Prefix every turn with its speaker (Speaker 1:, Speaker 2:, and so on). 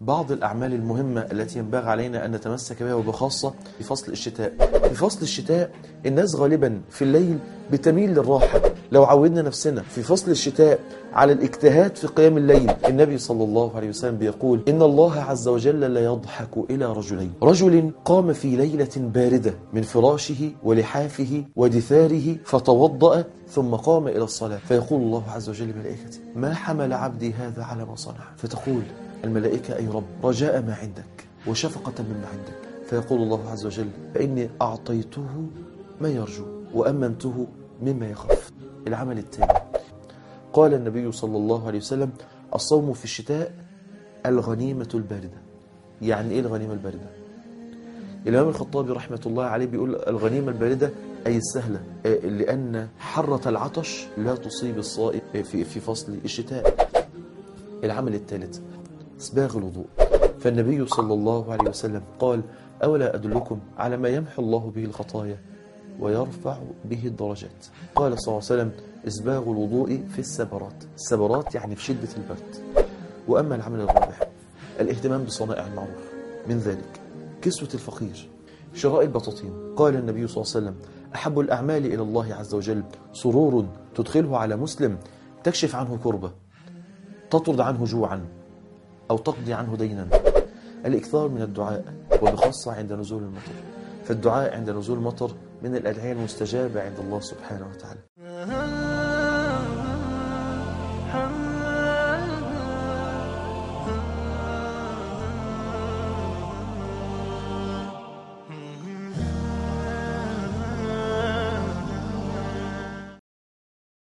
Speaker 1: بعض الأعمال المهمة التي ينبغي علينا أن نتمسك بها، وبخاصة في فصل الشتاء. في فصل الشتاء الناس غالبا في الليل بتميل للراحة. لو عودنا نفسنا في فصل الشتاء على الاجتهاد في قيام الليل، النبي صلى الله عليه وسلم بيقول إن الله عز وجل لا يضحك إلى رجلين: رجل قام في ليلة باردة من فراشه ولحافه ودثاره فتوضأ ثم قام إلى الصلاة، فيقول الله عز وجل لملائكته: ما حمل عبدي هذا على ما صنع؟ فتقول الملائكة: أي رب، رجاء ما عندك وشفقة مما عندك. فيقول الله عز وجل: فإني أعطيته ما يرجو وأمنته مما يخاف. العمل التالي، قال النبي صلى الله عليه وسلم: الصوم في الشتاء الغنيمة الباردة. يعني إيه الغنيمة الباردة؟ الإمام الخطابي رحمة الله عليه بيقول الغنيمة الباردة أي السهلة، لأن حرة العطش لا تصيب الصائم في فصل الشتاء. العمل الثالث إسباغ الوضوء. فالنبي صلى الله عليه وسلم قال: أولا أدلكم على ما يمحو الله به الخطايا ويرفع به الدرجات؟ قال صلى الله عليه وسلم: إسباغ الوضوء في السبرات. السبرات يعني في شدة البرد. وأما العمل الرابع الاهتمام بصنائع المعروف، من ذلك كسوة الفقير، شراء البطاطين. قال النبي صلى الله عليه وسلم: أحب الأعمال إلى الله عز وجل سرور تدخله على مسلم تكشف عنه كربة، تطرد عنه جوعا، أو تقضي عنه دينا. الإكثار من الدعاء، وبخاصة عند نزول المطر، فالدعاء عند نزول المطر من الأدعية المستجابة عند الله سبحانه وتعالى.